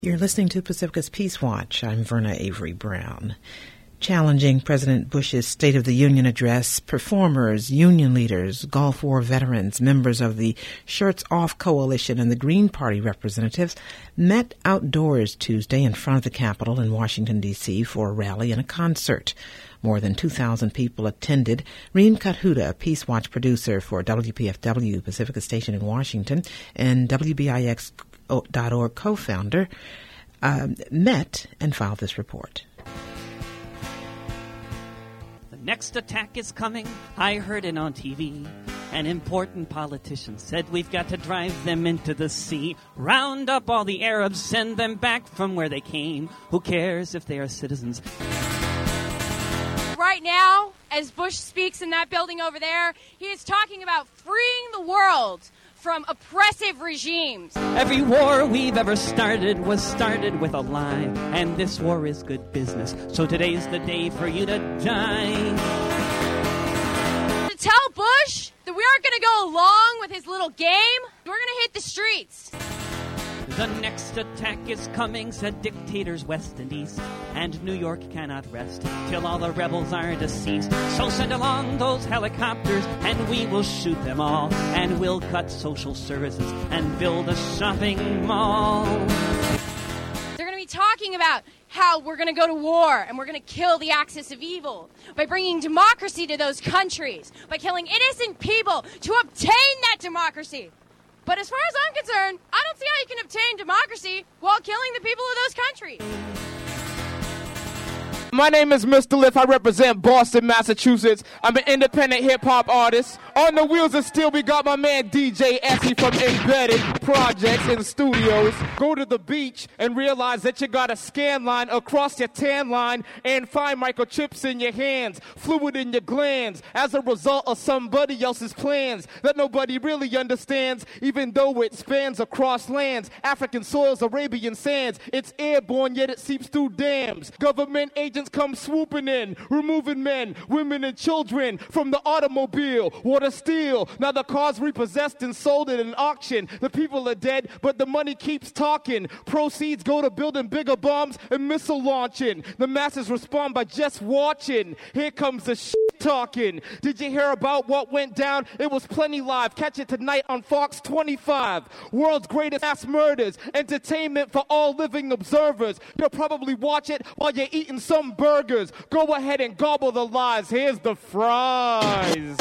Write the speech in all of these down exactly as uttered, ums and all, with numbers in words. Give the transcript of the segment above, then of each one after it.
You're listening to Pacifica's Peace Watch. I'm Verna Avery Brown. Challenging President Bush's State of the Union address, performers, union leaders, Gulf War veterans, members of the Shirts Off Coalition, and the Green Party representatives met outdoors Tuesday in front of the Capitol in Washington, D C for a rally and a concert. More than two thousand people attended. Reem Kathuda, Peace Watch producer for W P F W, Pacifica Station in Washington, and W B I X dot org co-founder, um, met and filed this report. The next attack is coming. I heard it on T V. An important politician said we've got to drive them into the sea. Round up all the Arabs, send them back from where they came. Who cares if they are citizens? Right now, as Bush speaks in that building over there, he is talking about freeing the world from oppressive regimes. Every war we've ever started was started with a lie, and this war is good business, so today's the day for you to die. To tell Bush that we aren't going to go along with his little game, we're going to hit the streets. The next attack is coming, said dictators west and east, and New York cannot rest till all the rebels are deceased. So send along those helicopters, and we will shoot them all, and we'll cut social services and build a shopping mall. They're going to be talking about how we're going to go to war and we're going to kill the axis of evil by bringing democracy to those countries, by killing innocent people to obtain that democracy. But as far as I'm concerned, I don't see how you can obtain democracy while killing the people of those countries. My name is Mister Liff. I represent Boston, Massachusetts. I'm an independent hip-hop artist. On the wheels of steel, we got my man D J Essie from Embedded Projects in Studios. Go to the beach and realize that you got a scan line across your tan line and find microchips in your hands, fluid in your glands, as a result of somebody else's plans that nobody really understands, even though it spans across lands, African soils, Arabian sands. It's airborne, yet it seeps through dams. Government agents come swooping in, removing men, women, and children from the automobile, water, steel. Now the car's repossessed and sold at an auction. The people are dead, but the money keeps talking. Proceeds go to building bigger bombs and missile launching. The masses respond by just watching. Here comes the shit talking. Did you hear about what went down? It was plenty live. Catch it tonight on Fox twenty-five. World's greatest mass murders. Entertainment for all living observers. You'll probably watch it while you're eating some burgers. Go ahead and gobble the lies. Here's the fries.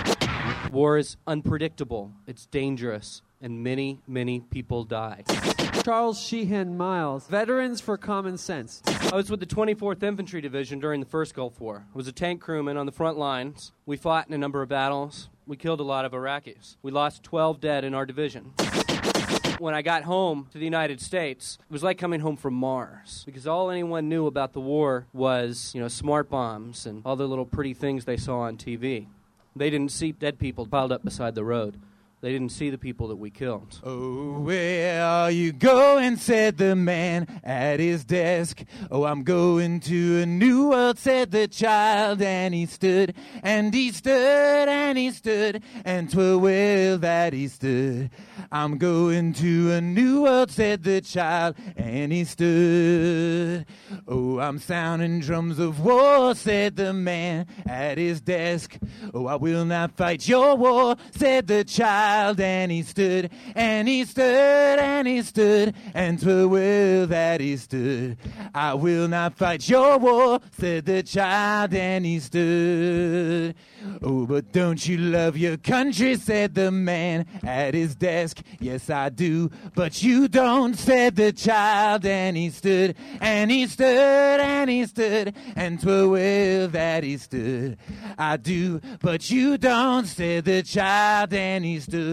War is unpredictable. It's dangerous. And many, many people die. Charles Sheehan Miles, Veterans for Common Sense. I was with the twenty-fourth Infantry Division during the first Gulf War. I was a tank crewman on the front lines. We fought in a number of battles. We killed a lot of Iraqis. We lost twelve dead in our division. When I got home to the United States, it was like coming home from Mars, because all anyone knew about the war was, you know, smart bombs and all the little pretty things they saw on T V. They didn't see dead people piled up beside the road. They didn't see the people that we killed. Oh, where are you going, said the man at his desk. Oh, I'm going to a new world, said the child, and he stood, and he stood, and he stood, and 'twere well that he stood. I'm going to a new world, said the child, and he stood. Oh, I'm sounding drums of war, said the man at his desk. Oh, I will not fight your war, said the child, and he stood, and he stood, and he stood, and 'twere well that he stood. I will not fight your war, said the child, and he stood. Oh, but don't you love your country, said the man at his desk. Yes, I do, but you don't, said the child, and he stood, and he stood, and he stood, and 'twere well that he stood. I do, but you don't, said the child, and he stood.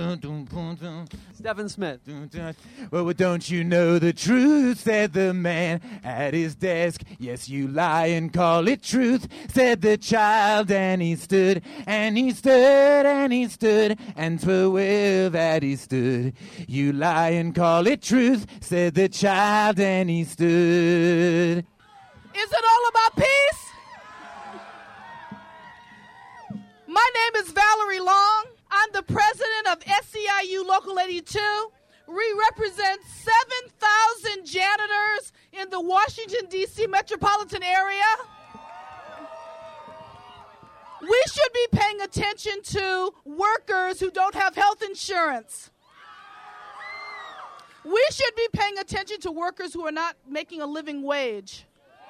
Stephen Smith. Well, don't you know the truth, said the man at his desk. Yes, you lie and call it truth, said the child, and he stood, and he stood, and he stood, and 'twere well that he stood. You lie and call it truth, said the child, and he stood. Is it all about peace? My name is Valerie Long. I'm the president of S C I U Local eighty-two, we represent seven thousand janitors in the Washington, D C metropolitan area. We should be paying attention to workers who don't have health insurance. We should be paying attention to workers who are not making a living wage.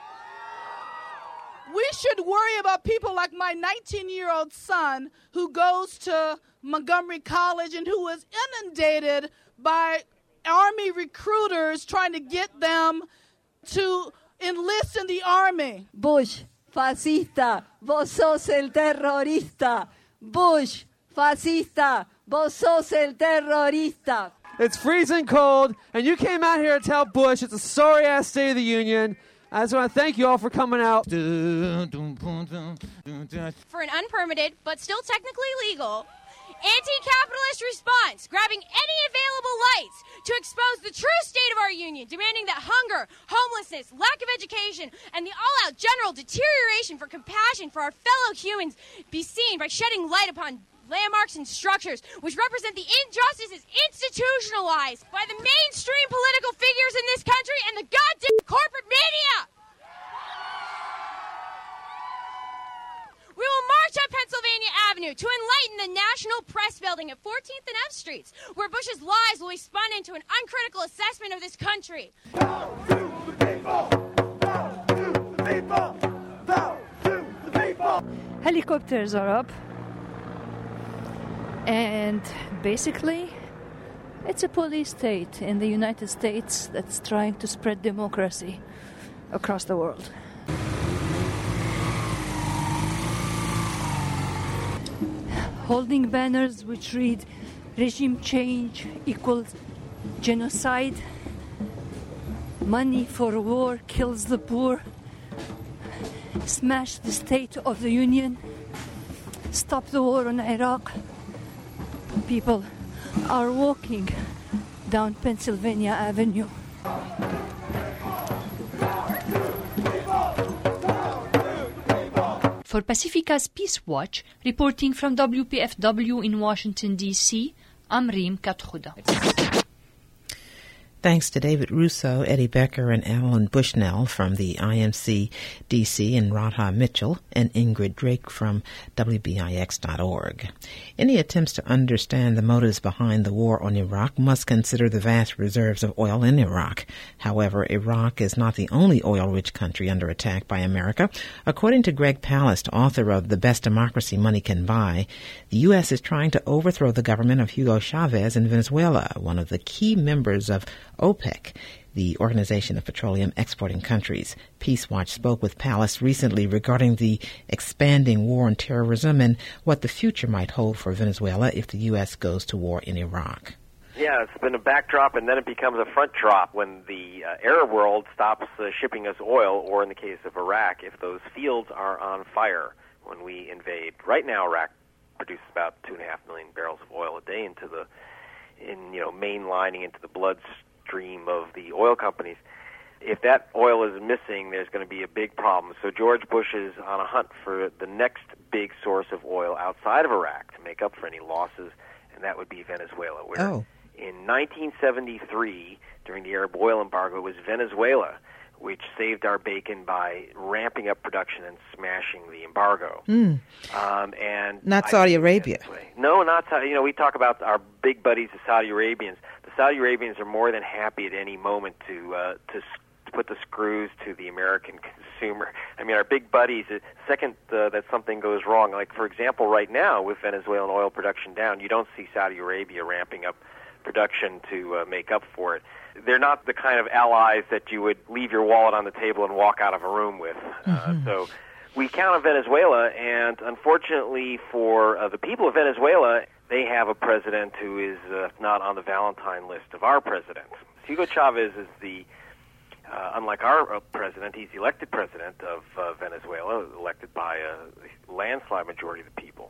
We should worry about people like my nineteen-year-old son who goes to Montgomery College and who is inundated by Army recruiters trying to get them to enlist in the Army. Bush, fascista, vos sos el terrorista. Bush, fascista, vos sos el terrorista. It's freezing cold, and you came out here to tell Bush it's a sorry-ass State of the Union. I just want to thank you all for coming out. For an unpermitted, but still technically legal, anti-capitalist response, grabbing any available lights to expose the true state of our union, demanding that hunger, homelessness, lack of education, and the all-out general deterioration for compassion for our fellow humans be seen by shedding light upon landmarks and structures which represent the injustices institutionalized by the mainstream political figures in this country and the goddamn corporate media. We will march up Pennsylvania Avenue to enlighten the National Press Building at fourteenth and F Streets, where Bush's lies will be spun into an uncritical assessment of this country. Bow to the people! Bow to the people! Bow to the people! Helicopters are up. And basically, it's a police state in the United States that's trying to spread democracy across the world. Holding banners which read, regime change equals genocide, money for war kills the poor, smash the State of the Union, stop the war in Iraq. People are walking down Pennsylvania Avenue. For Pacifica's Peace Watch, reporting from W P F W in Washington, D C, I'm Reem Kathuda. Thanks to David Russo, Eddie Becker, and Alan Bushnell from the I M C D C, and Radha Mitchell and Ingrid Drake from W B I X dot org. Any attempts to understand the motives behind the war on Iraq must consider the vast reserves of oil in Iraq. However, Iraq is not the only oil-rich country under attack by America. According to Greg Palast, author of The Best Democracy Money Can Buy, the U S is trying to overthrow the government of Hugo Chavez in Venezuela, one of the key members of OPEC, the Organization of Petroleum Exporting Countries. Peace Watch spoke with Palast recently regarding the expanding war on terrorism and what the future might hold for Venezuela if the U S goes to war in Iraq. Yeah, it's been a backdrop, and then it becomes a front drop when the uh, Arab world stops uh, shipping us oil, or in the case of Iraq, if those fields are on fire when we invade. Right now, Iraq produces about two and a half million barrels of oil a day into the, in you know, mainlining into the bloodstream of the oil companies. If that oil is missing, there's going to be a big problem. So George Bush is on a hunt for the next big source of oil outside of Iraq to make up for any losses, and that would be Venezuela. Where oh. In nineteen seventy-three, during the Arab oil embargo, it was Venezuela which saved our bacon by ramping up production and smashing the embargo. Mm. Um, and not Saudi Arabia. No, not Saudi. You know, we talk about our big buddies, the Saudi Arabians. The Saudi Arabians are more than happy at any moment to uh, to, to put the screws to the American consumer. I mean, our big buddies. The second uh, that something goes wrong, like for example, right now with Venezuelan oil production down, you don't see Saudi Arabia ramping up production to uh, make up for it. They're not the kind of allies that you would leave your wallet on the table and walk out of a room with. Mm-hmm. Uh, so we count on Venezuela, and unfortunately for uh, the people of Venezuela, they have a president who is uh, not on the Valentine list of our president. Hugo Chavez is the, uh, unlike our uh, president, he's the elected president of uh, Venezuela, elected by a landslide majority of the people.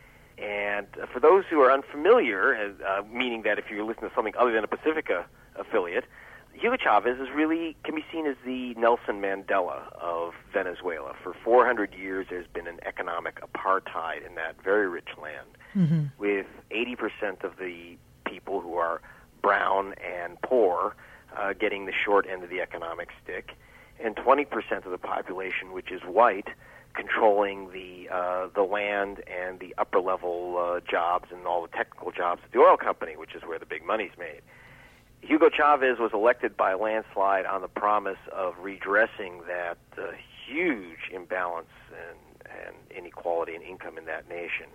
And uh, for those who are unfamiliar, uh, meaning that if you listen to something other than a Pacifica affiliate, Hugo Chavez is really can be seen as the Nelson Mandela of Venezuela. For four hundred years, there's been an economic apartheid in that very rich land, mm-hmm. with eighty percent of the people who are brown and poor, uh, getting the short end of the economic stick, and twenty percent of the population, which is white, controlling the uh, the land and the upper level uh, jobs and all the technical jobs at the oil company, which is where the big money's made. Hugo Chavez was elected by a landslide on the promise of redressing that uh, huge imbalance and, and inequality in income in that nation.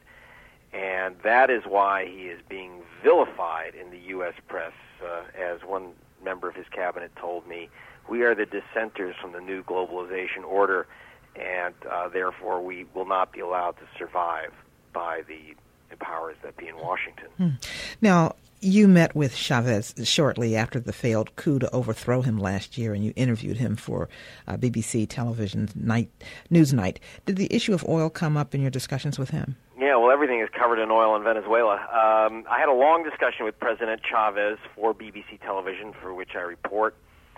And that is why he is being vilified in the U S press. Uh, as one member of his cabinet told me, we are the dissenters from the new globalization order, and uh, therefore we will not be allowed to survive by the powers that be in Washington. Hmm. Now, you met with Chavez shortly after the failed coup to overthrow him last year, and you interviewed him for uh, B B C Television's night, Newsnight. Did the issue of oil come up in your discussions with him? Yeah, well, everything is covered in oil in Venezuela. Um, I had a long discussion with President Chavez for B B C Television, for which I report.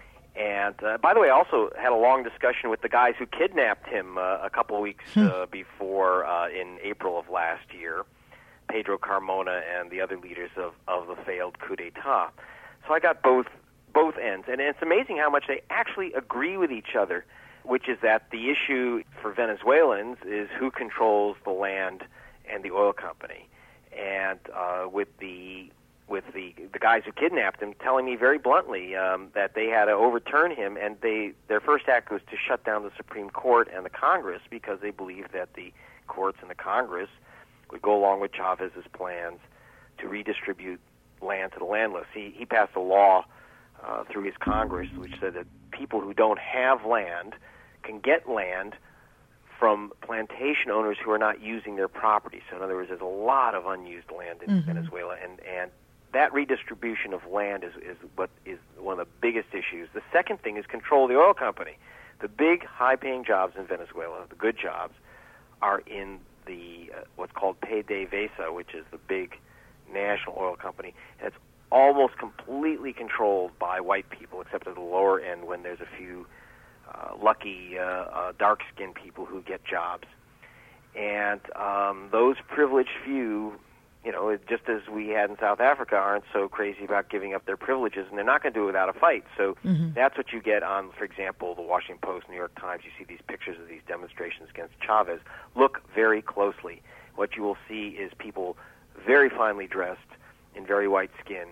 And, uh, by the way, I also had a long discussion with the guys who kidnapped him uh, a couple of weeks uh, before, uh, in April of last year, Pedro Carmona and the other leaders of, of the failed coup d'etat. So I got both both ends. And it's amazing how much they actually agree with each other, which is that the issue for Venezuelans is who controls the land and the oil company. And uh, with the with the the guys who kidnapped him telling me very bluntly um, that they had to overturn him, and they their first act was to shut down the Supreme Court and the Congress because they believed that the courts and the Congress would go along with Chavez's plans to redistribute land to the landless. He, he passed a law uh, through his Congress which said that people who don't have land can get land from plantation owners who are not using their property. So in other words, there's a lot of unused land in mm-hmm. Venezuela, and, and that redistribution of land is, is what is one of the biggest issues. The second thing is control of the oil company. The big, high-paying jobs in Venezuela, the good jobs, are in the uh, what's called PDVSA, which is the big national oil company, and it's almost completely controlled by white people, except at the lower end when there's a few uh, lucky uh, uh, dark-skinned people who get jobs. And um, those privileged few, you know, just as we had in South Africa, aren't so crazy about giving up their privileges, and they're not going to do it without a fight. So mm-hmm. that's what you get on, for example, the Washington Post, New York Times. You see these pictures of these demonstrations against Chavez. Look very closely. What you will see is people very finely dressed in very white skin,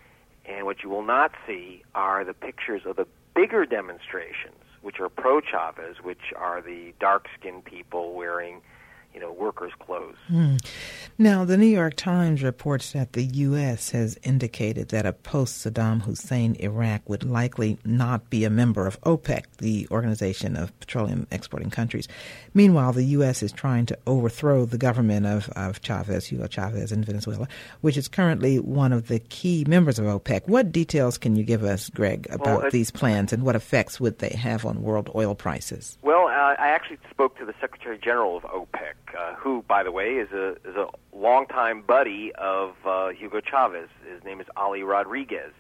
and what you will not see are the pictures of the bigger demonstrations, which are pro-Chavez, which are the dark-skinned people wearing, you know, workers' clothes. Mm. Now, the New York Times reports that the U S has indicated that a post-Saddam Hussein Iraq would likely not be a member of OPEC, the Organization of Petroleum Exporting Countries. Meanwhile, the U S is trying to overthrow the government of, of Chavez, Hugo Chavez in Venezuela, which is currently one of the key members of OPEC. What details can you give us, Greg, about well, these plans, and what effects would they have on world oil prices? Well, uh, I actually spoke to the Secretary General of OPEC, uh, who, by the way, is a is a longtime buddy of uh, Hugo Chavez. His name is Ali Rodriguez.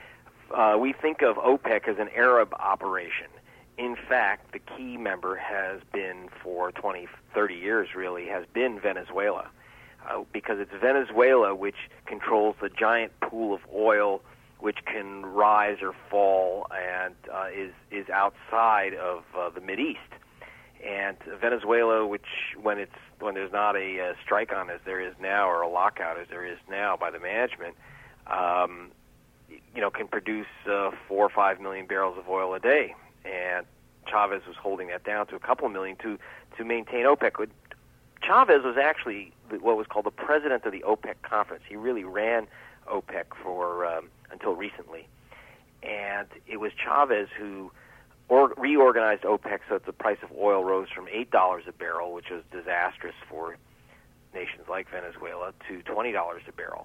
Uh, we think of OPEC as an Arab operation. In fact, the key member has been for twenty, thirty years, really, has been Venezuela, uh, because it's Venezuela which controls the giant pool of oil which can rise or fall and uh, is is outside of uh, the Mideast. And Venezuela, which when it's when there's not a uh, strike on as there is now, or a lockout as there is now by the management, um, you know, can produce uh, four or five million barrels of oil a day. And Chavez was holding that down to a couple of million to to maintain OPEC. Chavez was actually what was called the president of the OPEC conference. He really ran OPEC for um, until recently, and it was Chavez who Or reorganized OPEC so that the price of oil rose from eight dollars a barrel, which was disastrous for nations like Venezuela, to twenty dollars a barrel.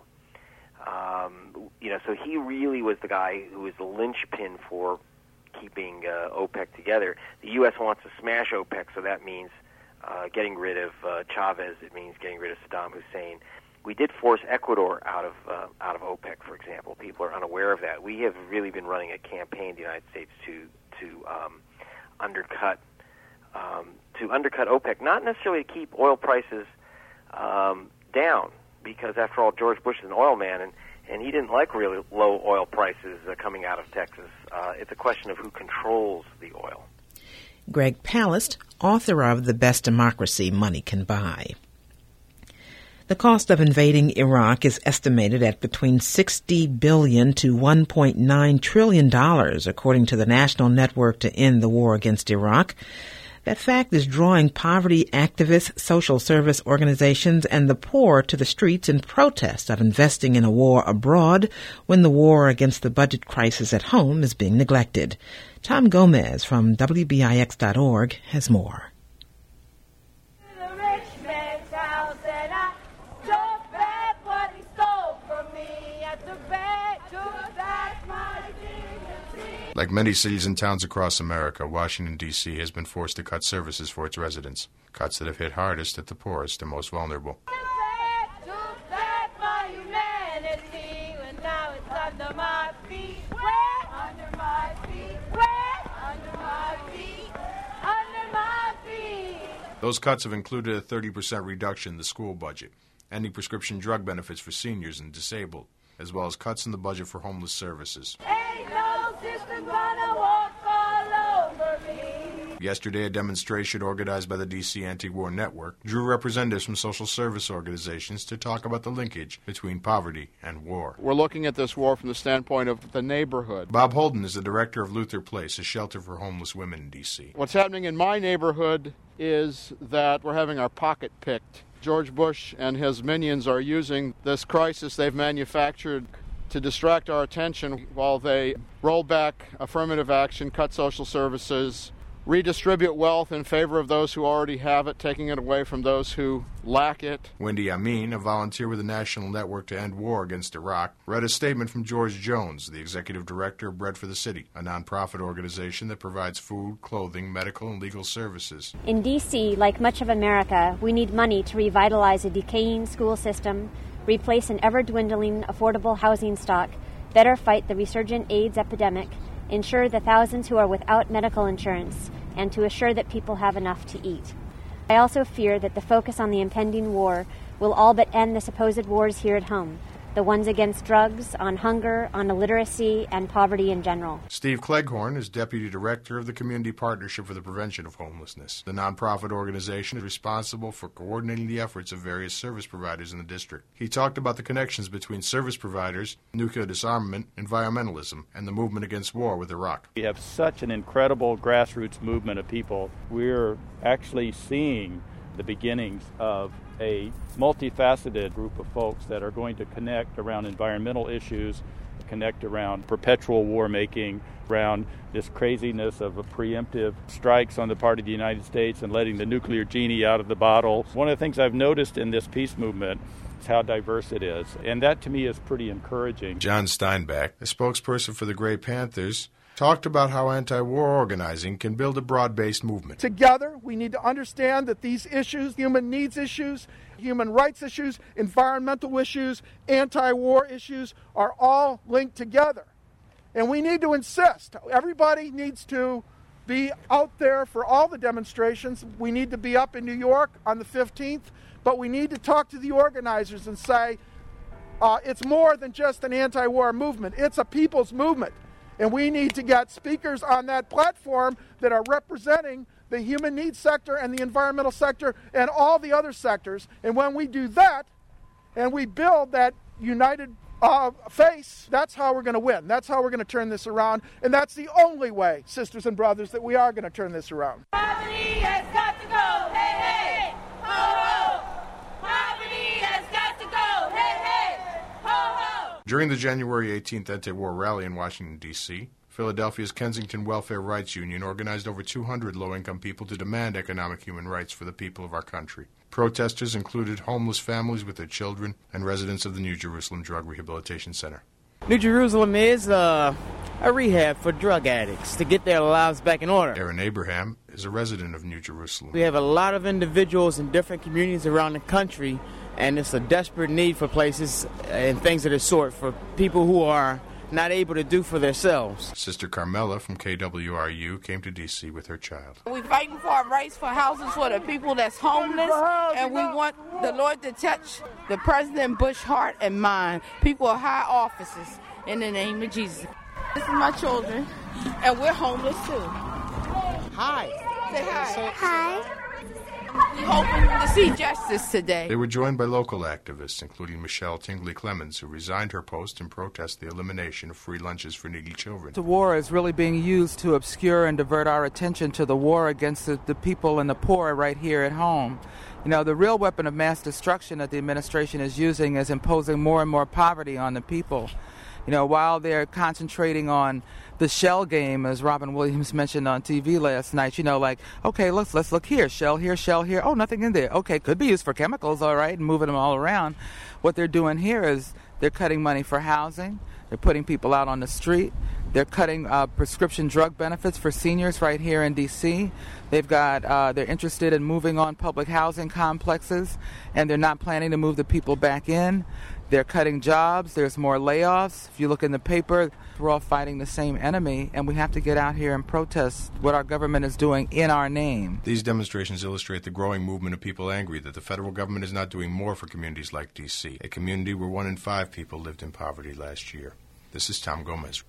Um, you know, so he really was the guy who was the linchpin for keeping uh, OPEC together. The U S wants to smash OPEC, so that means uh, getting rid of uh, Chavez. It means getting rid of Saddam Hussein. We did force Ecuador out of uh, out of OPEC, for example. People are unaware of that. We have really been running a campaign in the United States to to um, undercut um, to undercut OPEC, not necessarily to keep oil prices um, down, because after all, George Bush is an oil man, and and he didn't like really low oil prices uh, coming out of Texas. Uh, it's a question of who controls the oil. Greg Palast, author of The Best Democracy Money Can Buy. The cost of invading Iraq is estimated at between sixty billion dollars to one point nine trillion dollars, according to the National Network to End the War Against Iraq. That fact is drawing poverty activists, social service organizations, and the poor to the streets in protest of investing in a war abroad when the war against the budget crisis at home is being neglected. Tom Gomez from W B I X dot org has more. Like many cities and towns across America, Washington, D C has been forced to cut services for its residents, cuts that have hit hardest at the poorest and most vulnerable. Those cuts have included a thirty percent reduction in the school budget, ending prescription drug benefits for seniors and disabled, as well as cuts in the budget for homeless services. Ain't no system gonna walk all over me. Yesterday, a demonstration organized by the D C Anti-War Network drew representatives from social service organizations to talk about the linkage between poverty and war. We're looking at this war from the standpoint of the neighborhood. Bob Holden is the director of Luther Place, a shelter for homeless women in D C. What's happening in my neighborhood is that we're having our pocket picked. George Bush and his minions are using this crisis they've manufactured to distract our attention while they roll back affirmative action, cut social services, redistribute wealth in favor of those who already have it, taking it away from those who lack it. Wendy Amin, a volunteer with the National Network to End War Against Iraq, read a statement from George Jones, the executive director of Bread for the City, a nonprofit organization that provides food, clothing, medical, and legal services. In D C, like much of America, we need money to revitalize a decaying school system, replace an ever-dwindling affordable housing stock, better fight the resurgent AIDS epidemic, ensure the thousands who are without medical insurance, and to assure that people have enough to eat. I also fear that the focus on the impending war will all but end the supposed wars here at home, the ones against drugs, on hunger, on illiteracy, and poverty in general. Steve Cleghorn is deputy director of the Community Partnership for the Prevention of Homelessness. The nonprofit organization is responsible for coordinating the efforts of various service providers in the district. He talked about the connections between service providers, nuclear disarmament, environmentalism, and the movement against war with Iraq. We have such an incredible grassroots movement of people. We're actually seeing the beginnings of a multifaceted group of folks that are going to connect around environmental issues, connect around perpetual war making, around this craziness of a preemptive strikes on the part of the United States and letting the nuclear genie out of the bottle. One of the things I've noticed in this peace movement is how diverse it is, and that to me is pretty encouraging. John Steinbeck, a spokesperson for the Grey Panthers, talked about how anti-war organizing can build a broad-based movement. Together, we need to understand that these issues, human needs issues, human rights issues, environmental issues, anti-war issues, are all linked together. And we need to insist. Everybody needs to be out there for all the demonstrations. We need to be up in New York on the fifteenth, but we need to talk to the organizers and say, uh, it's more than just an anti-war movement. It's a people's movement. And we need to get speakers on that platform that are representing the human needs sector and the environmental sector and all the other sectors. And when we do that, and we build that united uh, face, that's how we're going to win. That's how we're going to turn this around. And that's the only way, sisters and brothers, that we are going to turn this around. Poverty has got to go. Hey, hey. Ho, ho. Poverty has got to go. Hey, hey. Ho, ho. During the January eighteenth anti-war rally in Washington, D C, Philadelphia's Kensington Welfare Rights Union organized over two hundred low-income people to demand economic human rights for the people of our country. Protesters included homeless families with their children and residents of the New Jerusalem Drug Rehabilitation Center. New Jerusalem is uh, a rehab for drug addicts to get their lives back in order. Aaron Abraham is a resident of New Jerusalem. We have a lot of individuals in different communities around the country, and it's a desperate need for places and things of the sort for people who are not able to do for themselves. Sister Carmela from K W R U came to D C with her child. We're fighting for our rights for houses for the people that's homeless, and we want the Lord to touch the President Bush heart and mind, people of high offices, in the name of Jesus. This is my children, and we're homeless too. Hi. Say hi. Hi. We're hoping to see justice today. They were joined by local activists, including Michelle Tingley Clemens, who resigned her post in protest the elimination of free lunches for needy children. The war is really being used to obscure and divert our attention to the war against the, the people and the poor right here at home. You know, the real weapon of mass destruction that the administration is using is imposing more and more poverty on the people. You know, while they're concentrating on the shell game, as Robin Williams mentioned on T V last night, you know, like, okay, let's let's look here, shell here, shell here. Oh, nothing in there. Okay, could be used for chemicals, all right, and moving them all around. What they're doing here is they're cutting money for housing. They're putting people out on the street. They're cutting uh, prescription drug benefits for seniors right here in D C. They've got, uh, they're interested in moving on public housing complexes, and they're not planning to move the people back in. They're cutting jobs. There's more layoffs. If you look in the paper, we're all fighting the same enemy, and we have to get out here and protest what our government is doing in our name. These demonstrations illustrate the growing movement of people angry that the federal government is not doing more for communities like D C, a community where one in five people lived in poverty last year. This is Tom Gomez.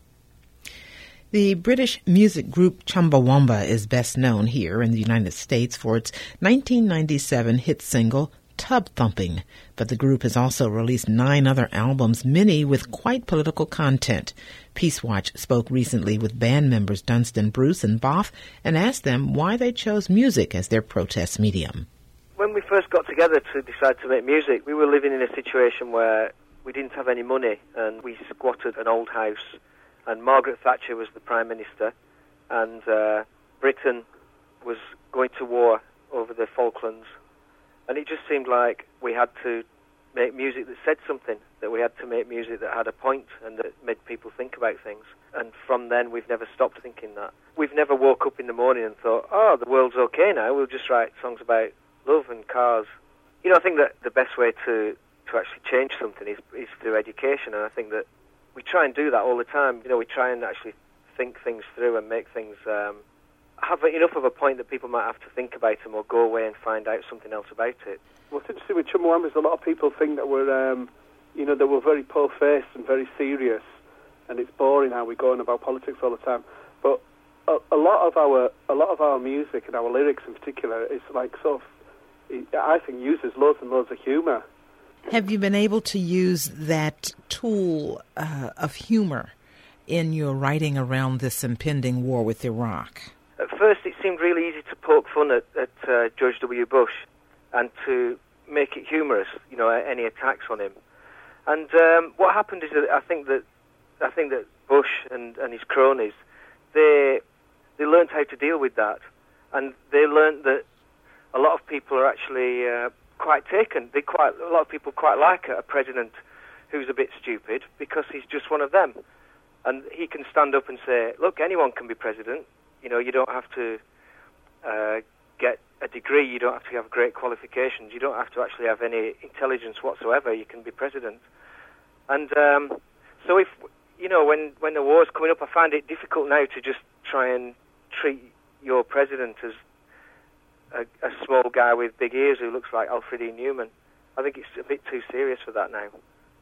The British music group Chumbawamba is best known here in the United States for its nineteen ninety-seven hit single, Tub Thumping, but the group has also released nine other albums, many with quite political content. Peace Watch spoke recently with band members Dunstan Bruce and Boff and asked them why they chose music as their protest medium. When we first got together to decide to make music, we were living in a situation where we didn't have any money, and we squatted an old house, and Margaret Thatcher was the Prime Minister, and uh, Britain was going to war over the Falklands. And it just seemed like we had to make music that said something, that we had to make music that had a point and that made people think about things. And from then, we've never stopped thinking that. We've never woke up in the morning and thought, oh, the world's okay now, we'll just write songs about love and cars. You know, I think that the best way to, to actually change something is, is through education, and I think that we try and do that all the time. You know, we try and actually think things through and make things... Um, have enough of a point that people might have to think about them or go away and find out something else about it. What's interesting with Chumbawamba is a lot of people think that we're, um, you know, that we're very po-faced and very serious, and it's boring how we go on about politics all the time. But a, a lot of our, a lot of our music and our lyrics in particular is like sort of, I think, uses loads and loads of humour. Have you been able to use that tool uh, of humour in your writing around this impending war with Iraq? At first, it seemed really easy to poke fun at, at uh, George W. Bush and to make it humorous, you know, any attacks on him. And um, what happened is that I think that I think that Bush and, and his cronies, they they learned how to deal with that, and they learned that a lot of people are actually uh, quite taken. They quite a lot of people quite like a president who's a bit stupid because he's just one of them, and he can stand up and say, "Look, anyone can be president." You know, you don't have to uh, get a degree, you don't have to have great qualifications, you don't have to actually have any intelligence whatsoever, you can be president. And um, so if, you know, when, when the war's coming up, I find it difficult now to just try and treat your president as a, a small guy with big ears who looks like Alfred E. Newman. I think it's a bit too serious for that now.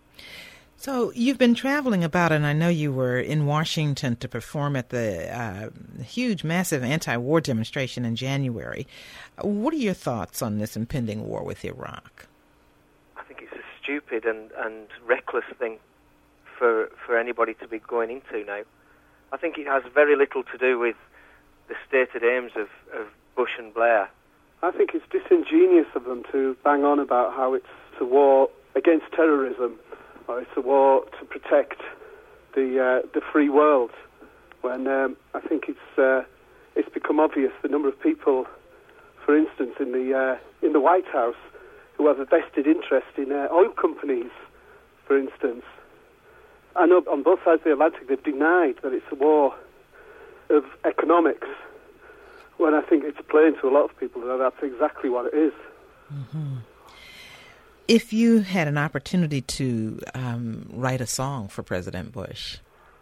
So you've been traveling about, and I know you were in Washington to perform at the uh, huge, massive anti-war demonstration in January. What are your thoughts on this impending war with Iraq? I think it's a stupid and, and reckless thing for for anybody to be going into now. I think it has very little to do with the stated aims of, of Bush and Blair. I think it's disingenuous of them to bang on about how it's a war against terrorism, or it's a war to protect the uh, the free world, when um, I think it's uh, it's become obvious the number of people, for instance, in the uh, in the White House, who have a vested interest in uh, oil companies, for instance. I know on both sides of the Atlantic they've denied that it's a war of economics, when I think it's plain to a lot of people that that's exactly what it is. Mm-hmm. If you had an opportunity to um, write a song for President Bush,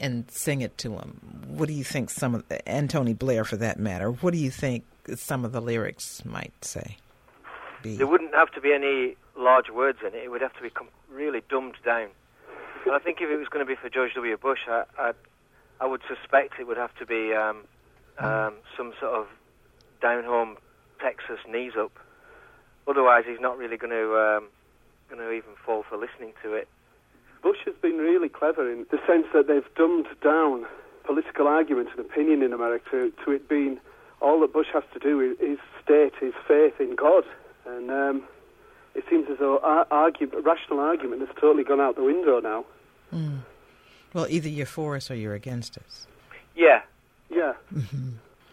and sing it to him, what do you think some of, and Tony Blair for that matter, what do you think some of the lyrics might say? Be? There wouldn't have to be any large words in it. It would have to be com- really dumbed down. And I think if it was going to be for George W. Bush, I, I, I would suspect it would have to be um, um, some sort of down-home Texas knees up. Otherwise, he's not really going to um, going to even fall for listening to it. Bush has been really clever in the sense that they've dumbed down political argument and opinion in America to, to it being all that Bush has to do is, is state his faith in God. And um, it seems as though ar- argue- rational argument has totally gone out the window now. Mm. Well, either you're for us or you're against us. Yeah. Yeah. Mm-hmm.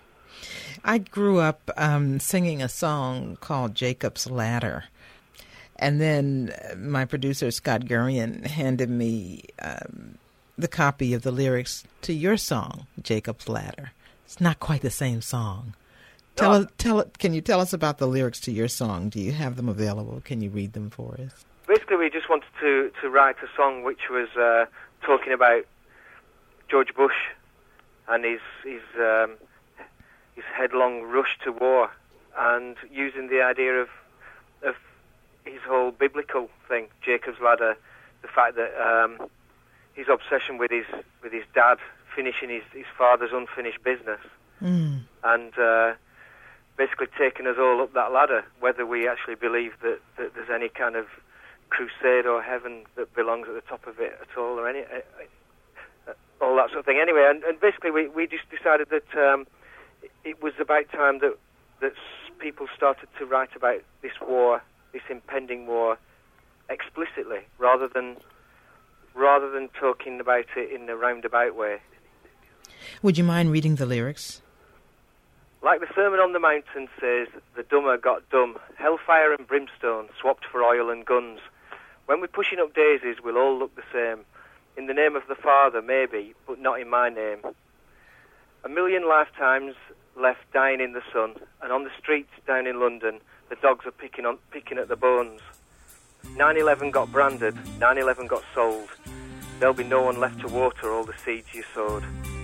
I grew up um, singing a song called Jacob's Ladder. And then my producer, Scott Gurian, handed me um, the copy of the lyrics to your song, Jacob's Ladder. It's not quite the same song. Tell No. us, tell it. Can you tell us about the lyrics to your song? Do you have them available? Can you read them for us? Basically, we just wanted to, to write a song which was uh, talking about George Bush and his his um, his headlong rush to war, and using the idea of of his whole biblical thing, Jacob's Ladder, the fact that um, his obsession with his with his dad finishing his, his father's unfinished business, mm. and uh, basically taking us all up that ladder, whether we actually believe that, that there's any kind of crusade or heaven that belongs at the top of it at all, or any uh, uh, all that sort of thing. Anyway, and, and basically we, we just decided that um, it was about time that that people started to write about this war, this impending war, explicitly, rather than rather than talking about it in a roundabout way. Would you mind reading the lyrics? Like the Sermon on the Mountain says, the dumber got dumb. Hellfire and brimstone swapped for oil and guns. When we're pushing up daisies, we'll all look the same. In the name of the Father, maybe, but not in my name. A million lifetimes left dying in the sun, and on the streets down in London, the dogs are picking on picking at the bones. nine eleven got branded, nine eleven got sold. There'll be no one left to water all the seeds you sowed.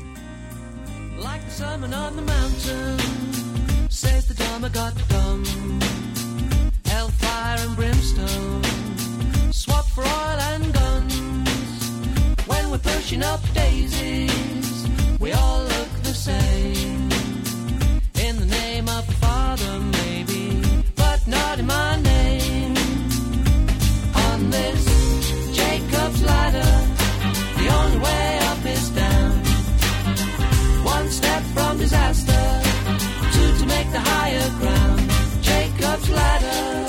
Like the Sermon on the Mountain says, the dumber got dumb. Hellfire and brimstone swap for oil and guns. When we're pushing up daisies, we all look the same. In the name of the Father, maybe, but not in my name. On this Jacob's ladder, the only way up is down. One step from disaster, two to make the higher ground. Jacob's ladder.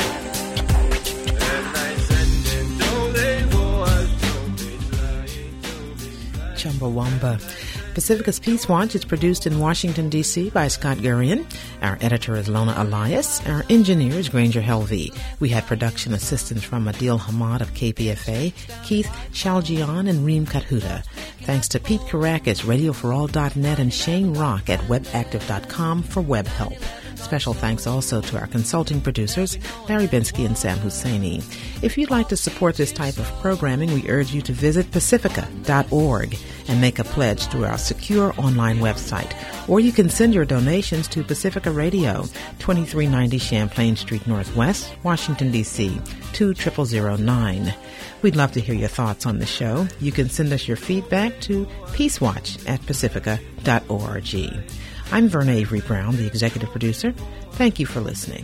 Chumbawamba. Pacifica's Peace Watch is produced in Washington, D C by Scott Gurian. Our editor is Lona Elias. Our engineer is Granger Helvey. We had production assistance from Adil Hamad of K P F A, Keith Shaljian, and Reem Kathuda. Thanks to Pete Karakis, radio for all dot net, and Shane Rock at webactive dot com for web help. Special thanks also to our consulting producers, Larry Binsky and Sam Husseini. If you'd like to support this type of programming, we urge you to visit pacifica dot org and make a pledge through our secure online website. Or you can send your donations to Pacifica Radio, twenty-three ninety Champlain Street Northwest, Washington, D C, two zero zero zero nine. We'd love to hear your thoughts on the show. You can send us your feedback to peacewatch at pacifica dot org. I'm Verna Avery Brown, the executive producer. Thank you for listening.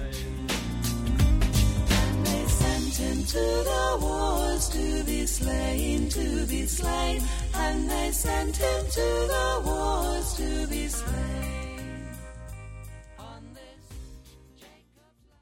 And they sent him to the wars to be slain, to be slain. And they sent him to the wars to be slain.